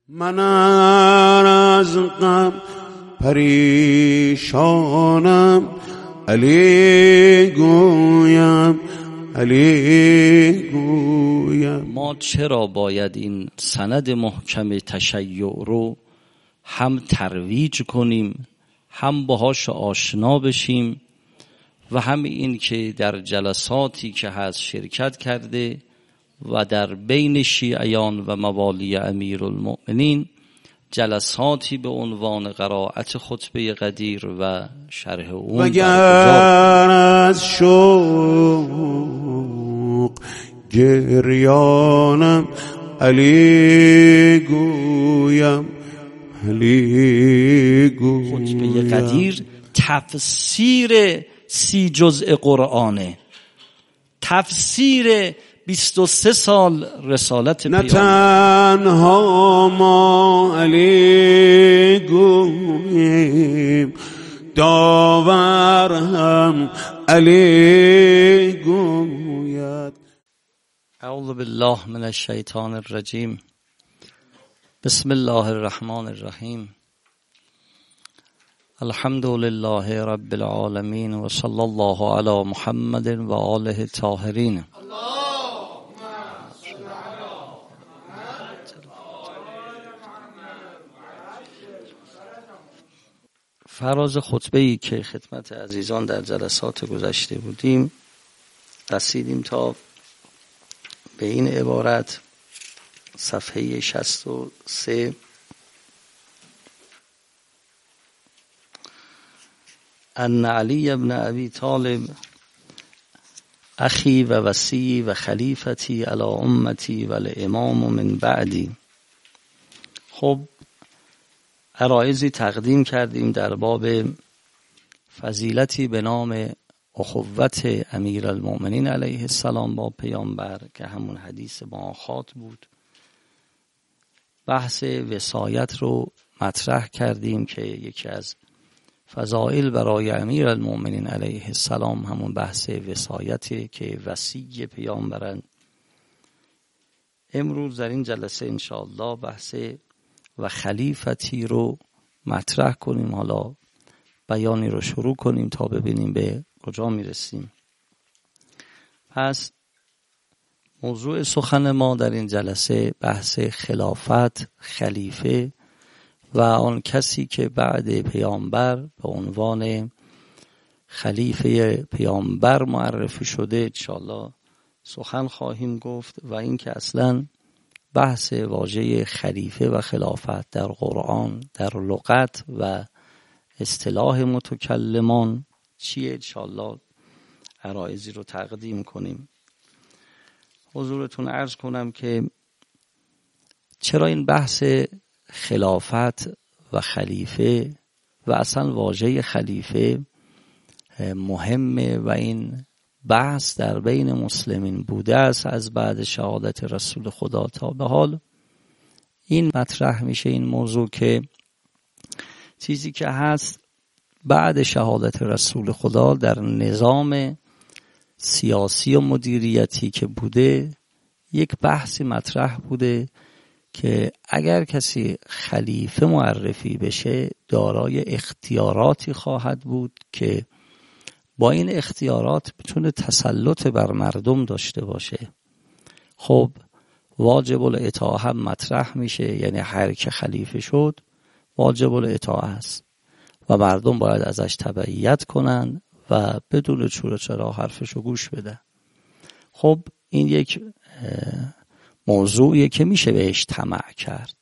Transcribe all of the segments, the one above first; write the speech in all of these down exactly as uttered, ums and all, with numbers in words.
من از غم پریشانم، علی گویم علی گویم. ما چرا باید این سند محکم تشیع رو هم ترویج کنیم، هم باهاش آشنا بشیم و هم این که در جلساتی که هست شرکت کرده و در بین شیعیان و موالی امیرالمؤمنین جلساتی به عنوان قرائت خطبه قدیر و شرح اون مگر از شوق گریانم، علی گویم علی گویم. خطبه قدیر تفسیر سی جزء قرآنه، تفسیر بیست و سه سال رسالت نه پیامبر. تنها ما علی گوییم، داور هم علی گوید. اعوذ بالله من الشیطان الرجیم. بسم الله الرحمن الرحیم. الحمد لله رب العالمین و صلی الله علی محمد و آله الطاهرین. فراز خطبه‌ای که خدمت عزیزان در جلسات گذشته بودیم رسیدیم تا به این عبارت، صفحه شصت و سه. ان علی ابن ابی طالب اخی و وصی و خلیفتی علی امتی و الامام من بعدی. خب عرایضی تقدیم کردیم در باب فضیلتی به نام اخوت امیرالمؤمنین علیه السلام با پیامبر که همون حدیث مؤاخات بود. بحث وصایت رو مطرح کردیم که یکی از فضائل برای امیرالمؤمنین علیه السلام همون بحث وصایتی که وصی پیامبرن. امروز در این جلسه انشاءالله بحث و خلیفتی رو مطرح کنیم. حالا بیانی رو شروع کنیم تا ببینیم به کجا میرسیم. پس موضوع سخن ما در این جلسه بحث خلافت، خلیفه و آن کسی که بعد پیامبر به عنوان خلیفه پیامبر معرفی شده انشاءالله سخن خواهیم گفت. و این که اصلاً بحث واژه خلیفه و خلافت در قرآن، در لغت و اصطلاح متکلمان چیه انشاءالله عرایضی رو تقدیم کنیم. حضورتون عرض کنم که چرا این بحث خلافت و خلیفه و اصلا واژه خلیفه مهمه و این بحث در بین مسلمین بوده است از بعد شهادت رسول خدا تا به حال. این مطرح میشه این موضوع که چیزی که هست بعد شهادت رسول خدا در نظام سیاسی و مدیریتی که بوده یک بحثی مطرح بوده که اگر کسی خلیفه معرفی بشه دارای اختیاراتی خواهد بود که با این اختیارات میتونه تسلط بر مردم داشته باشه. خب واجب الاطاعه هم مطرح میشه، یعنی هر که خلیفه شد واجب الاطاعه است و مردم باید ازش تبعیت کنن و بدون چور و چرا حرفشو گوش بدن. خب این یک موضوعیه که میشه بهش طمع کرد،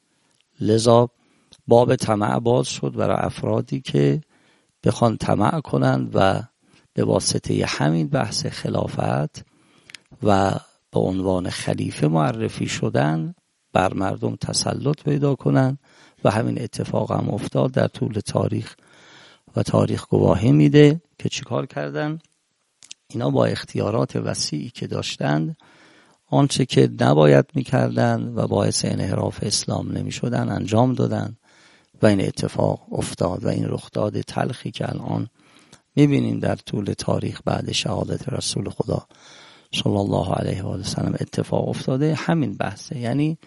لذا باب طمع باز شد برای افرادی که بخوان طمع کنند و به واسطه همین بحث خلافت و به عنوان خلیفه معرفی شدن بر مردم تسلط پیدا کنند و همین اتفاق هم افتاد در طول تاریخ و تاریخ گواهی میده که چیکار کردن اینا با اختیارات وسیعی که داشتند آنچه که نباید میکردن و باعث انحراف اسلام نمیشدن انجام دادن و این اتفاق افتاد و این رخداد تلخی که الان میبینیم در طول تاریخ بعد شهادت رسول خدا صلی الله علیه و آله و سلم اتفاق افتاده همین بحثه. یعنی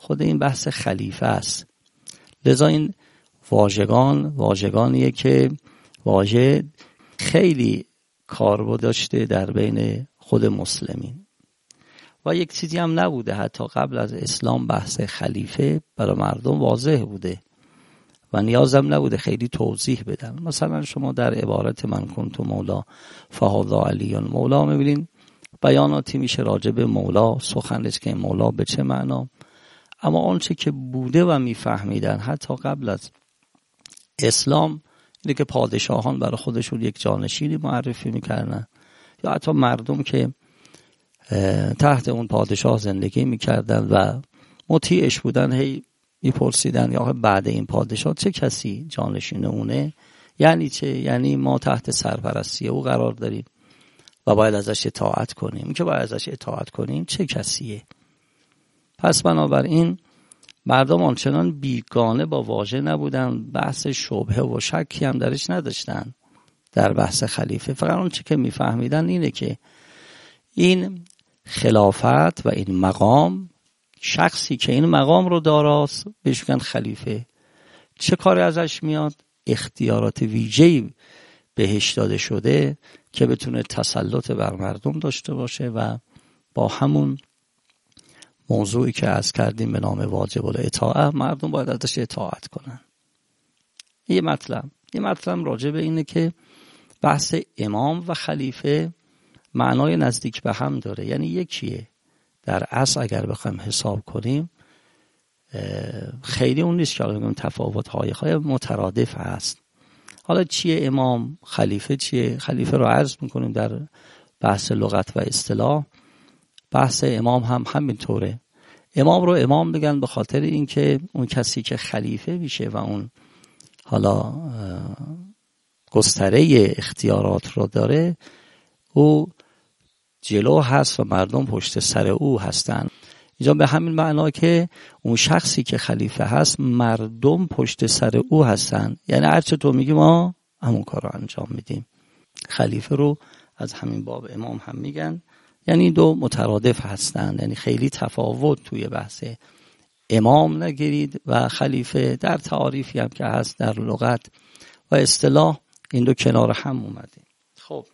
خود این بحث خلیفه است. لذا این واژگان واژگانیه که واژه خیلی کاربرد داشته در بین خود مسلمین و یک چیزی هم نبوده حتی قبل از اسلام بحث خلیفه برای مردم واضح بوده و نیازم نبوده خیلی توضیح بدن. مثلا شما در عبارت من کنت مولا فهذا علی مولا میبینین بیاناتی میشه راجع به مولا، سخن است که مولا به چه معنا، اما آنچه که بوده و میفهمیدن حتی قبل از اسلام اینه که پادشاهان برای خودشون یک جانشینی معرفی میکردن یا حتی مردم که تحت اون پادشاه زندگی میکردن و مطیعش بودن هی میپرسیدن یا بعد این پادشاه چه کسی جانشین اونه، یعنی چه؟ یعنی ما تحت سرپرستی او قرار داریم و باید ازش اطاعت کنیم. که باید ازش اطاعت کنیم چه کسیه؟ پس بنابراین مردم آنچنان بیگانه با واژه نبودن، بحث شبهه و شکی هم درش نداشتن در بحث خلیفه. فقط اون چی که میفهمیدن اینه که این خلافت و این مقام، شخصی که این مقام رو داراست بهش میگن خلیفه. چه کاری ازش میاد؟ اختیارات ویژه‌ای بهش داده شده که بتونه تسلط بر مردم داشته باشه و با همون موضوعی که عرض کردیم به نام واجب الاطاعه مردم باید ازش اطاعت کنن. یه مطلب یه مطلب راجع به اینه که بحث امام و خلیفه معنای نزدیک به هم داره، یعنی یکیه. در اصل اگر بخوایم حساب کنیم خیلی اون نیست که بگیم تفاوت‌های خیلی مترادف هست. حالا چیه امام، خلیفه چیه؟ خلیفه رو عرض میکنیم در بحث لغت و اصطلاح. بحث امام هم همینطوره. امام رو امام بگن به خاطر اینکه اون کسی که خلیفه میشه و اون حالا گستره اختیارات رو داره او جلو هست و مردم پشت سر او هستن. اینجا به همین معنا که اون شخصی که خلیفه هست مردم پشت سر او هستن، یعنی هر چه تو میگی ما همون کار رو انجام میدیم. خلیفه رو از همین باب امام هم میگن، یعنی دو مترادف هستن، یعنی خیلی تفاوت توی بحث امام نگیرید و خلیفه در تعاریفی هم که هست در لغت و اصطلاح این دو کنار هم اومده. خب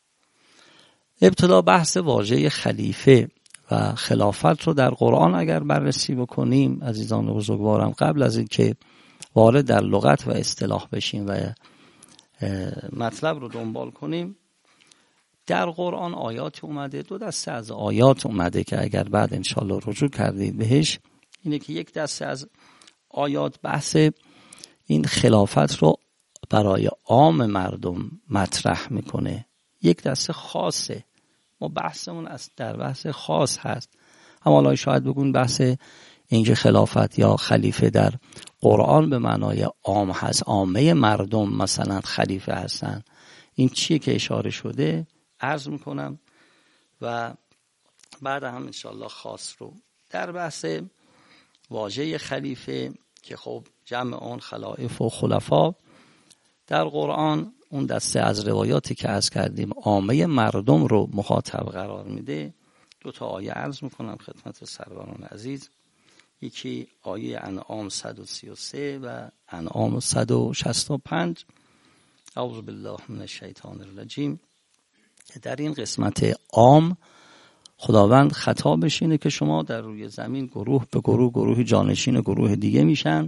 ابتدا بحث واژه خلیفه و خلافت رو در قرآن اگر بررسی بکنیم عزیزان بزرگوارم، قبل از اینکه وارد در لغت و اصطلاح بشیم و مطلب رو دنبال کنیم، در قرآن آیات اومده، دو دسته از آیات اومده که اگر بعد انشالله رجوع کردید بهش، اینه که یک دسته از آیات بحث این خلافت رو برای عام مردم مطرح میکنه، یک دسته خاصه. ما بحثمون از در بحث خاص هست. اما حالا شاید بگون بحث اینکه خلافت یا خلیفه در قرآن به معنای عام هست، عامه مردم مثلا خلیفه هستن، این چیه که اشاره شده عرض میکنم و بعد هم انشالله خاص رو در بحث واژه خلیفه که خب جمع اون خلائف و خلفا در قرآن اون دسته از روایاتی که عرض کردیم عامه مردم رو مخاطب قرار میده. دو تا آیه عرض میکنم خدمت سروران عزیز. یکی آیه انعام صد و سی و سه و انعام صد و شصت و پنج. اعوذ بالله من الشیطان الرجیم. در این قسمت عام خداوند خطابش اینه که شما در روی زمین گروه به گروه، گروه جانشین گروه دیگه میشن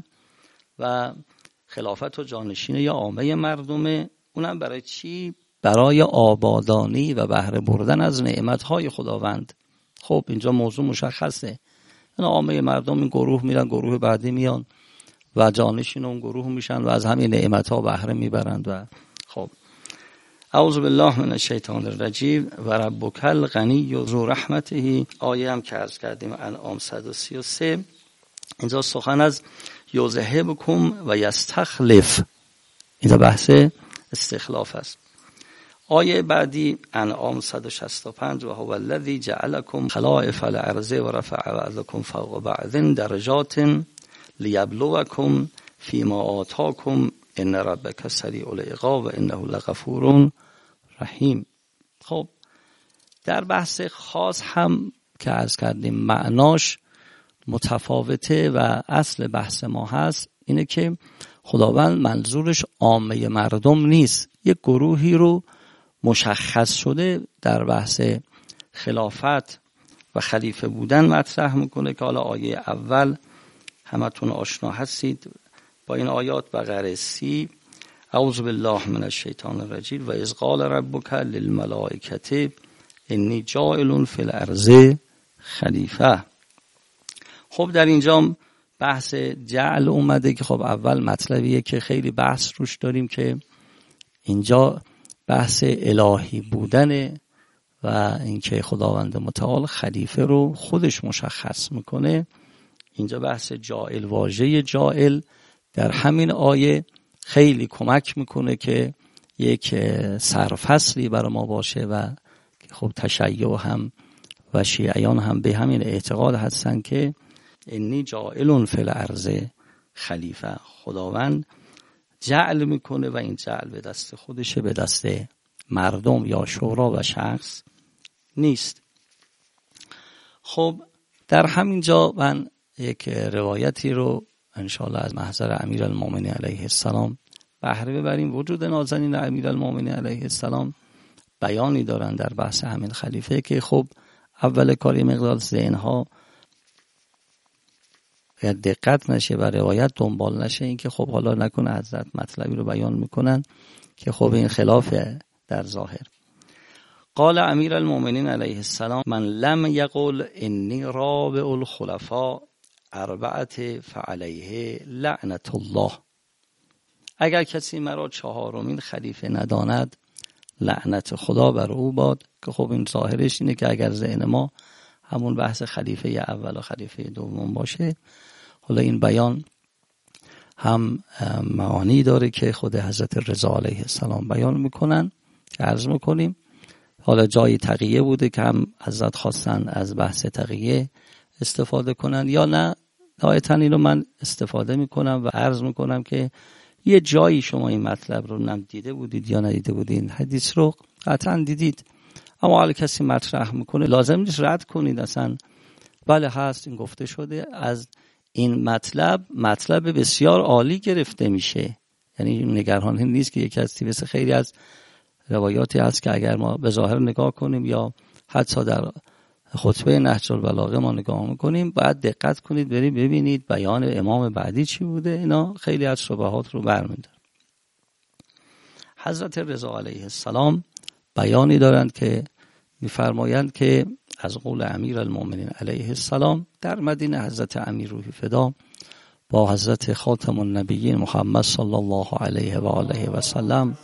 و خلافت و جانشین یا عامه مردمه. اونم برای چی؟ برای آبادانی و بهره بردن از نعمتهای خداوند. خب اینجا موضوع مشخصه. این عامه مردم این گروه میرن، گروه بعدی میان و جانشین اون گروه میشن و از همین نعمتها بهره میبرند. و خب اعوذ بالله من الشیطان الرجیم و ربک الغنی ذو رحمته. آیه هم که عرض کردیم انعام صد و سی و سه. اینجا سخن از یذهبکم و یستخلف، اینجا بحث استخلاف است. آیه بعدی انعام صد و شصت و پنج و هو الذی جعلکم خلائف الارض و رفع بعضکم فوق بعض درجات لیبلوکم فیما آتاکم ان ربک سریع العقاب و انه لغفور رحیم. خب در بحث خاص هم که عرض کردیم معناش متفاوته و اصل بحث ما هست اینه که خداوند منظورش عامه مردم نیست، یک گروهی رو مشخص شده در بحث خلافت و خلیفه بودن مطرح میکنه که حالا آیه اول همتون آشنا هستید با این آیات. بقره سی: اعوذ بالله من الشیطان الرجیم و اذ قال ربک للملائکة انی جاعل فی الارض خلیفه. خب در اینجا بحث جعل اومده که خب اول مطلبیه که خیلی بحث روش داریم که اینجا بحث الهی بودنه و اینکه خداوند متعال خلیفه رو خودش مشخص میکنه. اینجا بحث جاعل، واژه جاعل در همین آیه خیلی کمک میکنه که یک سرفصلی برای ما باشه و خب تشیع هم و شیعیان هم به همین اعتقاد هستن که انی جاعل فی الارض خلیفه، خداوند جعل میکنه و این جعل به دست خودشه، به دست مردم یا شورا و شخص نیست. خب در همین جا من یک روایتی رو انشاءالله از محضر امیرالمومنین علیه السلام بهره ببریم. وجود نازنین امیرالمومنین علیه السلام بیانی دارن در بحث همین خلیفه که خب اول کاری مقدار ذهنها دقت نشه و روایت دنبال نشه، این که خب حالا نکنه حضرت مطلبی رو بیان میکنن که خب این خلافه در ظاهر. قال امیرالمومنین علیه السلام من لم یقل انی رابع الخلفاء اربعه فعلیه لعنت الله. اگر کسی مرا چهارمین خلیفه نداند لعنت خدا بر او باد. که خب این ظاهرش اینه که اگر ذهن ما همون بحث خلیفه اول و خلیفه دوم باشه، حالا این بیان هم معانی داره که خود حضرت رضا علیه السلام بیان میکنن که عرض میکنیم. حالا جای تقیه بوده که هم حضرت خواستن از بحث تقیه استفاده کنن یا نه، نهایتاً اینو من استفاده میکنم و عرض میکنم که یه جایی شما این مطلب رو نم دیده بودید یا ندیده بودید، حدیث رو قطعا دیدید، اما حالا کسی مطرح میکنه لازم نیست رد کنید اصلا. بله هست، این گفته شده، از این مطلب مطلب بسیار عالی گرفته میشه. یعنی نگران نیست که یک از مثل خیلی از روایاتی هست که اگر ما به ظاهر نگاه کنیم یا حتی در خطبه نهج البلاغه ما نگاه میکنیم، باید دقت کنید برید ببینید بیان امام بعدی چی بوده. اینا خیلی از شبهات رو برمی‌داره. حضرت رضا علیه السلام بیانی دارند که میفرمایند که از قول امیرالمومنین علیه السلام در مدینه حضرت امیر روحی فدا با حضرت خاتم النبیین محمد صلی الله علیه و آله و سلم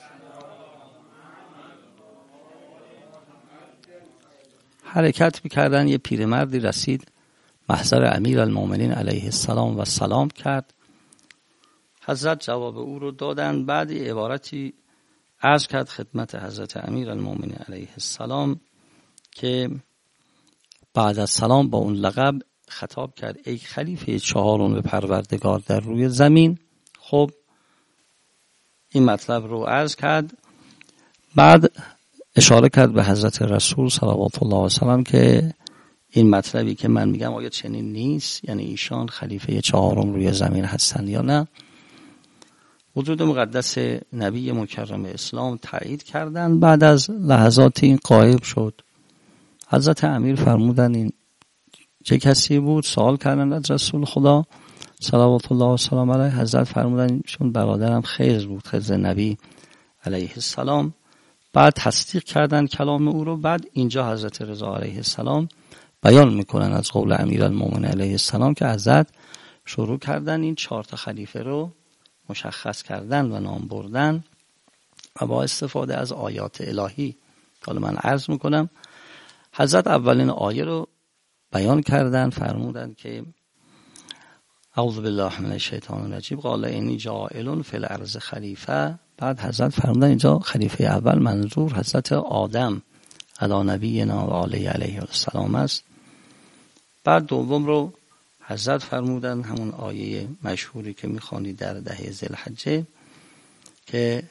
حرکت میکردن. یه پیرمردی رسید محضر امیرالمومنین علیه السلام و سلام کرد. حضرت جواب او رو دادن. بعد عبارتی عرض کرد خدمت حضرت امیرالمومنین علیه السلام که بعد از سلام با اون لقب خطاب کرد ای خلیفه چهارم پروردگار در روی زمین. خب این مطلب رو عرض کرد. بعد اشاره کرد به حضرت رسول صلوات الله علیه و سلم که این مطلبی که من میگم آیا چنین نیست؟ یعنی ایشان خلیفه چهارم روی زمین هستن یا نه؟ وجود مقدس نبی مکرم اسلام تایید کردن. بعد از لحظاتی این غایب شد. حضرت امیر فرمودن این چه کسی بود؟ سوال کردن از رسول خدا صلوات الله و سلام علیه. حضرت فرمودن ایشون برادرم خضر بود، خضر نبی علیه السلام. بعد تصدیق کردن کلام او رو. بعد اینجا حضرت رضا علیه السلام بیان میکنن از قول امیرالمومنین علیه السلام که حضرت شروع کردن این چهار تا خلیفه رو مشخص کردن و نام بردن و با استفاده از آیات الهی. حالا من عرض میکنم حضرت اولین آیه رو بیان کردن، فرمودن که اعوذ بالله من الشیطان الرجیم قال انی جاعل فی الارض خلیفه. بعد حضرت فرمودن اینجا خلیفه اول منظور حضرت آدم علی نبینا و آله علیه السلام است. بعد دوم رو حضرت فرمودن همون آیه مشهوری که میخوانید در ده ذوالحجه که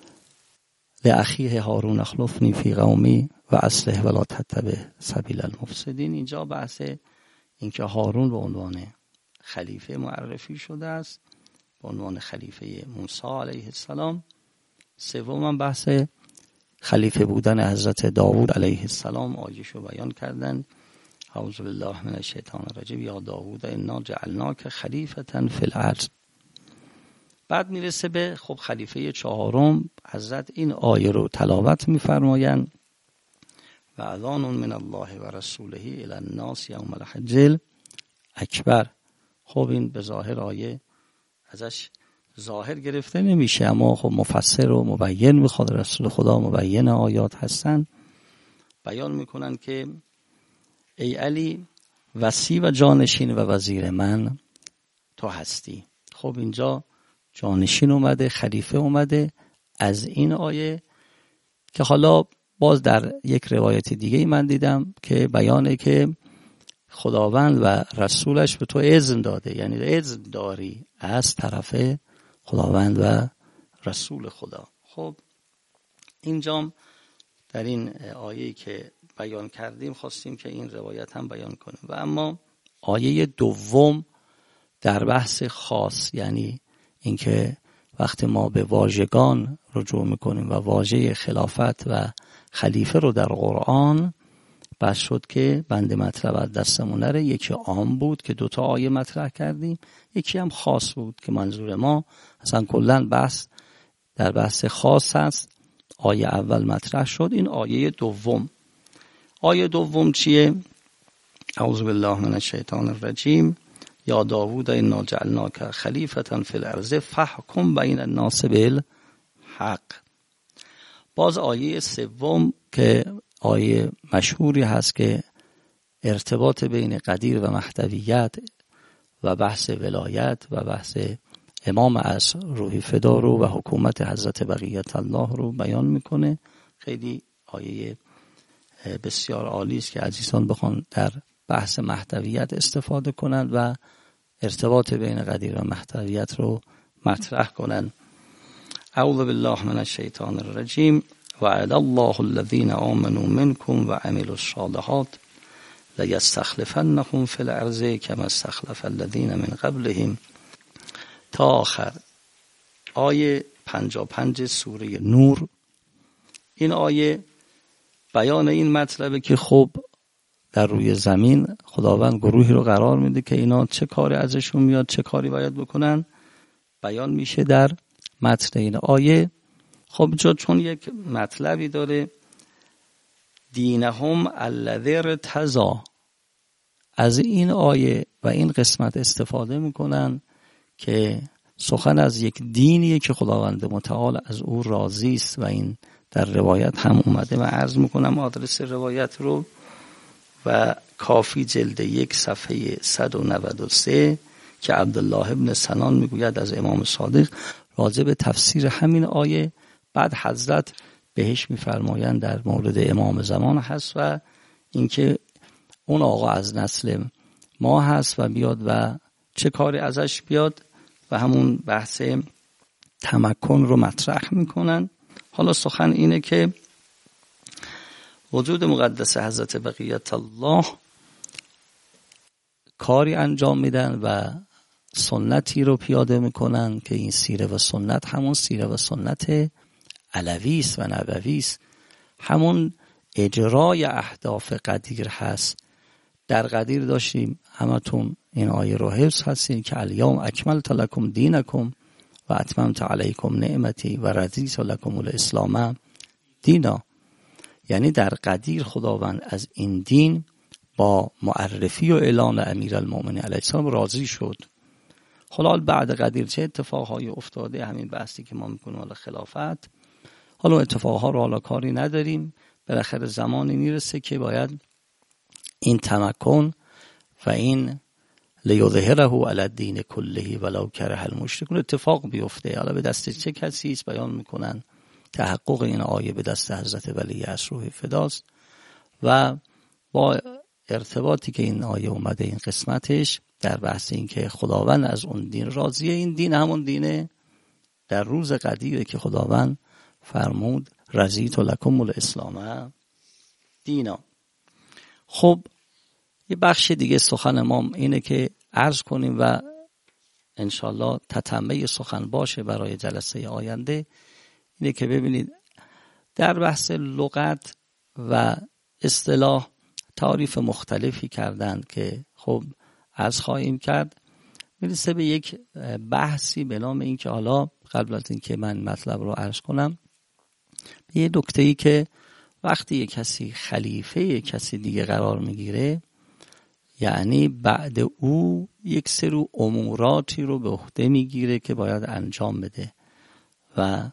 لاخیه هارون اخلفنی فی قومی و اصلح ولا تتبع سبیل المفسدین. اینجا بحث اینکه هارون به عنوان خلیفه معرفی شده است، به عنوان خلیفه موسی علیه السلام. سوم بحث خلیفه بودن حضرت داوود علیه السلام، آیه‌شو بیان کردن. اعوذ بالله من الشیطان الرجیم، یا داوود انا جعلناک خلیفة فی الارض. بعد میرسه به خب خلیفه چهارم. حضرت این آیه رو تلاوت میفرمایند و اذان من الله و رسوله الی الناس یوم الحج اکبر. خب این به ظاهر آیه ازش ظاهر گرفته نمیشه، اما خب مفسر و مبین میخواد، رسول خدا مبین آیات هستن، بیان میکنن که ای علی وصی و جانشین و وزیر من تو هستی. خب اینجا جانشین اومده، خلیفه اومده از این آیه، که حالا باز در یک روایت دیگه من دیدم که بیانه که خداوند و رسولش به تو اذن داده، یعنی اذن داری از طرف خداوند و رسول خدا. خب اینجام در این آیه‌ای که بیان کردیم خواستیم که این روایت هم بیان کنیم. و اما آیه دوم در بحث خاص، یعنی اینکه وقتی ما به واژگان رجوع میکنیم و واژه خلافت و خلیفه رو در قرآن، بس شد که بند مطلب از دستمون نره. یکی عام بود که دوتا آیه مطرح کردیم، یکی هم خاص بود که منظور ما اصلا کلن بحث در بحث خاص هست. آیه اول مطرح شد، این آیه دوم. آیه دوم چیه؟ اعوذ بالله من الشیطان الرجیم، یا داوود انا جعلناک خلیفة فی الارض فاحکم بین الناس بالحق. باز آیه سوم که آیه مشهوری هست که ارتباط بین قدیر و مهدویت و بحث ولایت و بحث امام از روحی فدا رو و حکومت حضرت بقیت الله رو بیان میکنه. خیلی آیه بسیار عالی است که عزیزان بخوان در بحث مهدویت استفاده کنند و ارتباط بین قدیر و مهدویت رو مطرح کنند. اعوذ بالله من الشیطان الرجیم، وعد الله الذین آمنوا منکم و عملوا الصالحات لیستخلفنهم فی الارض کما استخلف الذین من قبلهم تا آخر. آیه پنجاه و پنج سوره نور. این آیه بیان این مطلبه که خب در روی زمین خداوند گروهی رو قرار میده که اینا چه کاری ازشون میاد، چه کاری باید بکنن، بیان میشه در متن این آیه. خب جا چون یک مطلبی داره، دینهم الذی ارتضی، از این آیه و این قسمت استفاده میکنن که سخن از یک دینیه که خداوند متعال از او راضی است و این در روایت هم اومده. من عرض میکنم آدرس روایت رو و کافی جلد یک صفحه صد و نود و سه که عبدالله ابن سنان میگوید از امام صادق راجع به تفسیر همین آیه. بعد حضرت بهش میفرمایند در مورد امام زمان هست و اینکه اون آقا از نسل ما هست و بیاد و چه کاری ازش بیاد و همون بحث تمکن رو مطرح میکنن. حالا سخن اینه که وجود مقدس حضرت بقیت الله کاری انجام میدن و سنتی رو پیاده میکنن که این سیره و سنت همون سیره و سنت علوی است و نبوی است، همون اجرای اهداف قدیر هست. در قدیر داشتیم همتون این آیه رو حفظ هستین که الیوم اکملت لکم دینکم و اتممت علیکم نعمتی و رضیت لکم الاسلام دینا. یعنی در قدیر خداوند از این دین با معرفی و اعلان امیرالمومنین علیه السلام راضی شد. حالا بعد قدیر چه اتفاقهای افتاده، همین بحثی که ما میکنیم حالا خلافت، حالا اتفاقها رو حالا کاری نداریم، بالاخره زمانی میرسه که باید این تمکن و این لیظهره علی الدین کله ولو کره المشرکون اتفاق بیفته. حالا به دست چه کسی است بیان میکنن تحقق این آیه به دست حضرت ولی از روح فداست و با ارتباطی که این آیه اومده این قسمتش در بحث این که خداوند از اون دین راضیه. این دین همون دینه در روز قدیره که خداوند فرمود رضیت لکم الاسلام دینا. خب یه بخش دیگه سخن ما اینه که عرض کنیم و انشالله تتمه سخن باشه برای جلسه آینده، اینه که ببینید در بحث لغت و اصطلاح تعریف مختلفی کردند که خب عرض خواهیم کرد. میرسه به یک بحثی به نام این که حالا قبل از این که من مطلب رو عرض کنم به یه نکته‌ای که وقتی یک کسی خلیفه یک کسی دیگه قرار میگیره، یعنی بعد او یک سری اموراتی رو به عهده میگیره که باید انجام بده و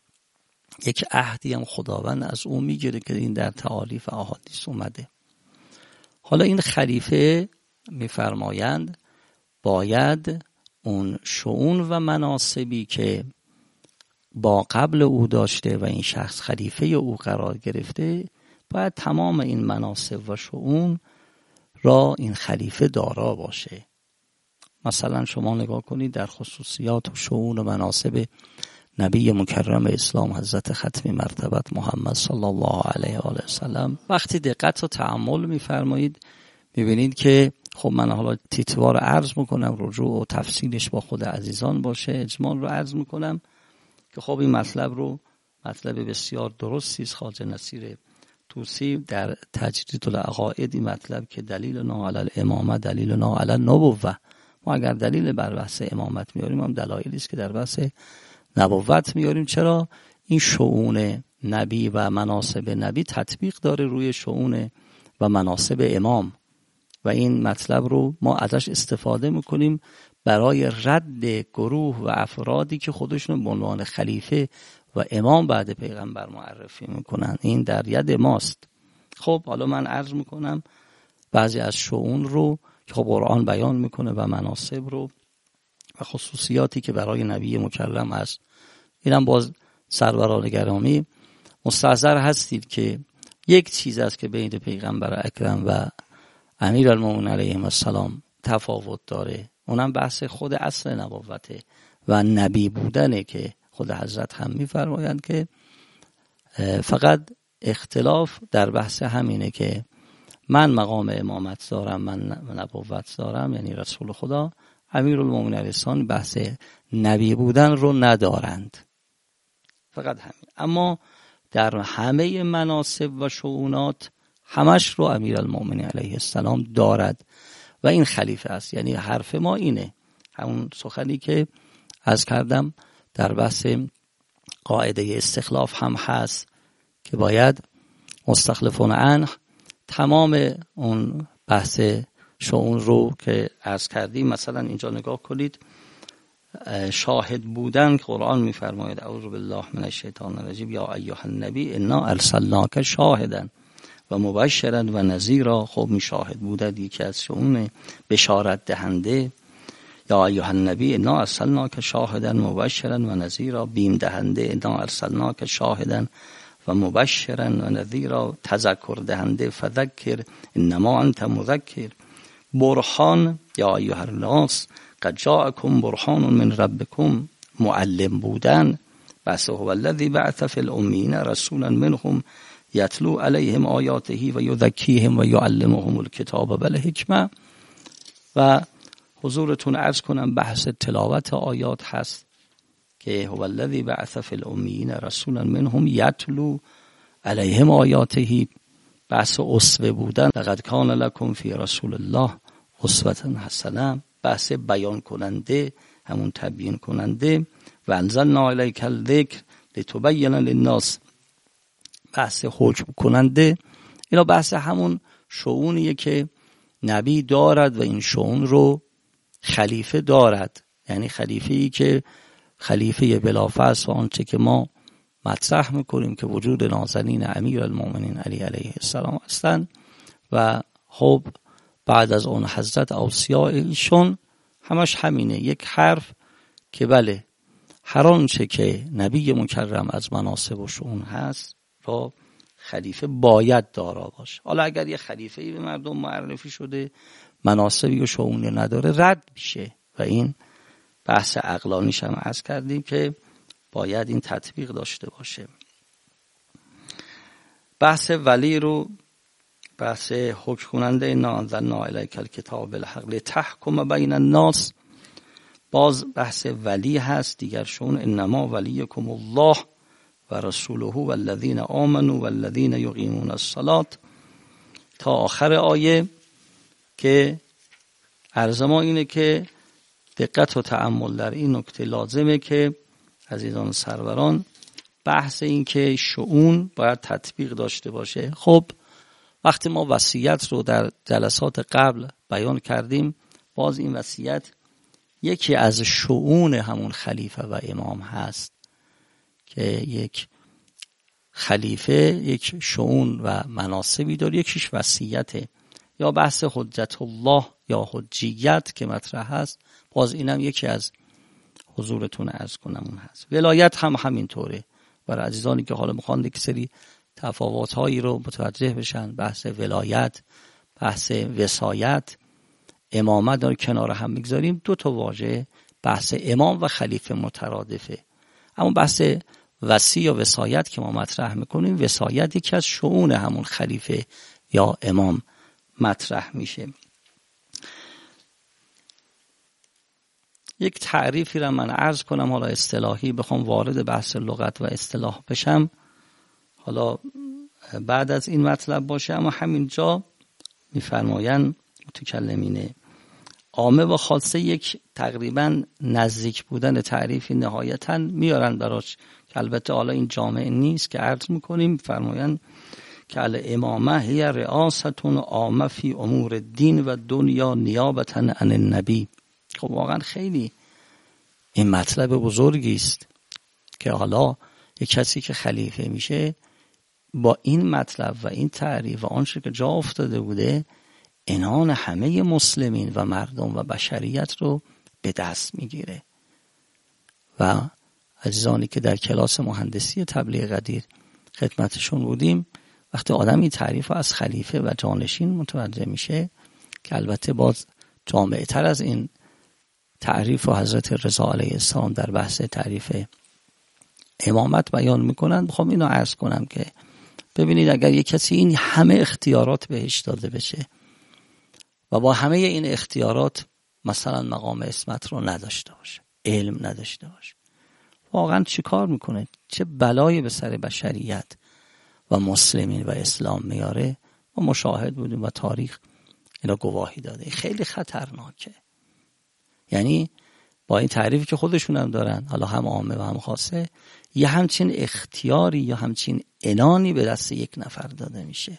یک عهدی هم خداوند از او میگیره که این در تعالیف احادیث اومده. حالا این خلیفه میفرمایند باید اون شؤون و مناصبی که با قبل او داشته و این شخص خلیفه او قرار گرفته، باید تمام این مناصب و شؤون را این خلیفه دارا باشه. مثلا شما نگاه کنید در خصوصیات و شؤون و مناصب نبی مکرم اسلام حضرت ختم مرتبت محمد صلی الله علیه و آله و سلم، وقتی دقت و تأمل می‌فرمایید می‌بینید که خب من حالا تیتوار عرض میکنم، رجوع و تفصیلش با خود عزیزان باشه، اجمال رو عرض میکنم که خب این مطلب رو مطلب بسیار درستی است. خواجه نصیر طوسی در تجدید العقائد مطلب که دلیل نا علی الامامه دلیل نا علی النبوه، ما اگر دلیل بر بحث امامت میاریم هم دلایلی است که در بحث نبوت میاریم. چرا؟ این شؤون نبی و مناصب نبی تطبیق داره روی شؤون و مناصب امام و این مطلب رو ما ازش استفاده میکنیم برای رد گروه و افرادی که خودشون به عنوان خلیفه و امام بعد پیغمبر معرفی میکنن. این در ید ماست. خب حالا من عرض میکنم بعضی از شؤون رو که خب قرآن بیان میکنه و مناصب رو و خصوصیاتی که برای نبی مکرم هست. اینم باز سروران گرامی مستحضر هستید که یک چیز است که بین پیغمبر اکرم و امیرالمومنین علیهم السلام تفاوت داره، اونم بحث خود اصل نبوته و نبی بودنه که خود حضرت هم میفرمایند که فقط اختلاف در بحث همینه که من مقام امامت دارم، من نبوت دارم، یعنی رسول خدا. امیرالمومنین علیه السلام بحث نبی بودن رو ندارند، فقط همین. اما در همه مناصب و شؤونات همش رو امیرالمومنین علیه السلام دارد و این خلیفه است. یعنی حرف ما اینه، همون سخنی که عرض کردم در بحث قاعده استخلاف هم هست که باید مستخلفون عنه تمام اون بحث شؤون رو که عرض کردیم. مثلا اینجا نگاه کنید، شاهد بودن که قرآن میفرماید اعوذ بالله من الشیطان الرجیم یا ایها النبی انا ارسلناک شاهدا و مبشرا و نذیرا. خب می شاهد بودن یکی از شؤون بشارت دهنده. یا ایها النبی انا ارسلناک شاهدا مبشرا و نذیرا، بیم دهنده. انا ارسلناک شاهدا و مبشرا و نذیرا، تذکر دهنده. فذکر انما انت مذکر. برهان یا ایها الناس قد جاءکم برهان من ربکم، معلم بودن. بس هو الذی بعث فی الامین رسولا منهم یتلو علیهم آیاته و یزکیهم و یعلمهم الکتاب و الحکمه. و حضورتون عرض کنم بحث تلاوت آیات هست که هو الذی بعث فی الامین رسولا منهم یتلو علیهم آیاته، بحث اسوه بودن. لقد کان لکم فی رسول الله اسوة حسنه، بحث بیان کننده، همون تبیین کننده. و انزلنا الیک الذکر لتبین للناس، بحث حکم کننده. اینا بحث همون شؤونیه که نبی دارد و این شؤون رو خلیفه دارد. یعنی خلیفه‌ای که خلیفه بلافاصل و آنچه که ما مطرح میکنیم که وجود نازنین امیرالمومنین علی علیه السلام هستند و خب بعد از اون حضرت اوصیاء ایشون همش همینه، یک حرف که بله هر آنچه که نبی مکرم از مناصب و شؤون هست را خلیفه باید دارا باشه. حالا اگر یه خلیفه‌ای به مردم معرفی شده مناصبی و شؤونی نداره رد میشه و این بحث عقلانیش هم عرض کردیم که باید این تطبیق داشته باشه. بحث ولی رو بحث حکم کننده انا انزلنا الیک الکتاب بالحق لتحکم بین الناس. باز بحث ولی هست دیگرشون، انما ولیکم الله و رسوله و الذین آمنوا و الذین یقیمون الصلاة تا آخر آیه، که عرض ما اینه که دقت و تأمل در این نکته لازمه که عزیزان سروران، بحث این که شؤون باید تطبیق داشته باشه. خب وقتی ما وصیت رو در جلسات قبل بیان کردیم، باز این وصیت یکی از شؤون همون خلیفه و امام هست که یک خلیفه یک شؤون و مناصبی داره، یکیش وصیته یا بحث حجت الله یا حجیت که مطرح هست. باز اینم یکی از حضورتون عرض کنم اون هست. ولایت هم همینطوره. برای عزیزانی که حالا میخوان یک سری تفاوت‌هایی رو متوجه بشن، بحث ولایت، بحث وصایت، امامت داره کنار هم میگذاریم، دو تا واژه بحث امام و خلیفه مترادفه. اما بحث وصی یا وصایت که ما مطرح میکنیم، وصایت یکی از شؤون همون خلیفه یا امام مطرح میشه. یک تعریفی را من عرض کنم، حالا اصطلاحی بخوام وارد بحث لغت و اصطلاح بشم، حالا بعد از این مطلب باشه. اما همینجا میفرمایند متکلمین عامه و خاصه یک تقریبا نزدیک بودن تعریفی نهایتا میارن براش، که البته حالا این جامعه نیست که عرض میکنیم. فرمایند که الامامه هی رئاستون عامه فی امور دین و دنیا نیابتا عن النبی. خب واقعا خیلی این مطلب بزرگی است که حالا یک کسی که خلیفه میشه با این مطلب و این تعریف و آنچه که جا افتاده بوده، عنان همه مسلمین و مردم و بشریت رو به دست میگیره. و عزیزانی که در کلاس مهندسی تبلیغ قدیر خدمتشون بودیم، وقتی آدم این تعریف رو از خلیفه و جانشین متوجه میشه، که البته باز جامعه تر از این تعریف و حضرت رضا علیه السلام در بحث تعریف امامت بیان میکنن. بخوام اینو عرض کنم که ببینید اگر یک کسی این همه اختیارات بهش داده بشه و با همه این اختیارات مثلا مقام عصمت رو نداشته باشه، علم نداشته باشه، واقعا چی کار میکنه؟ چه بلایی به سر بشریت و مسلمین و اسلام میاره؟ ما مشاهد بودیم و تاریخ اینا گواهی داده. خیلی خطرناکه. یعنی با این تعریفی که خودشون هم دارن، حالا هم عامه و هم خاصه، یه همچین اختیاری یا همچین عنانی به دست یک نفر داده میشه.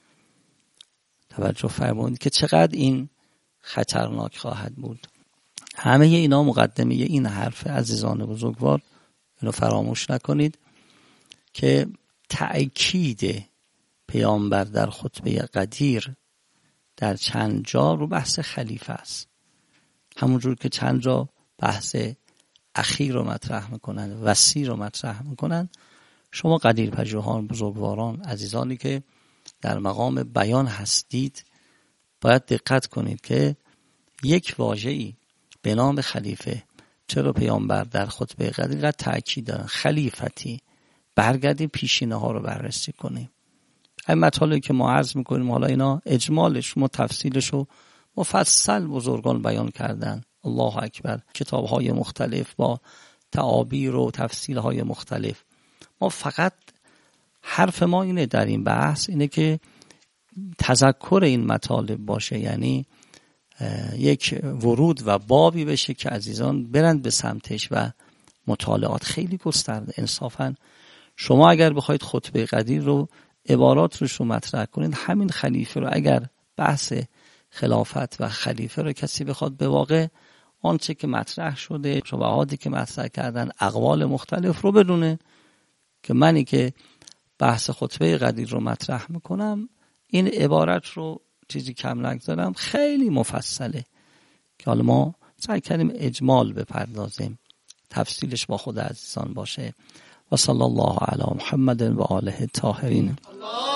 توجه فرمایید که چقدر این خطرناک خواهد بود. همه اینا مقدمه این حرف عزیزان بزرگوار، اینو فراموش نکنید که تأکید پیامبر در خطبه قدیر در چند جا رو بحث خلیفه است. همونجور که چند جا بحث اخیر رو مطرح میکنن، وصی رو مطرح میکنن، شما قدیر پژوهان، بزرگواران، عزیزانی که در مقام بیان هستید، باید دقت کنید که یک واژه‌ای به نام خلیفه چرا پیامبر در خطبه قدیر تأکید دارن؟ خلیفتی. برگردیم پیشینه ها رو بررسی کنیم. این مطالبی که ما عرض میکنیم، حالا اینا اجمالش و تفصیلش رو مفصل بزرگان بیان کردن. الله اکبر. کتاب های مختلف با تعابیر و تفصیل های مختلف. ما فقط حرف ما اینه در این بحث اینه که تذکر این مطالب باشه، یعنی یک ورود و بابی بشه که عزیزان برند به سمتش و مطالعات خیلی گسترده. انصافا شما اگر بخواید خطبه قدیر رو عبارات روش رو مطرح کنید، همین خلیفه رو اگر بحث خلافت و خلیفه رو کسی بخواد به واقع آنچه که مطرح شده، شبهاتی که مطرح کردن، اقوال مختلف رو بدونه که منی که بحث خطبه قدیر رو مطرح میکنم این عبارت رو چیزی کم نگذارم، خیلی مفصله که حالا ما سعی کردیم اجمال بپردازیم، تفصیلش با خود عزیزان باشه. و صلی الله علی محمد و آله الطاهرین.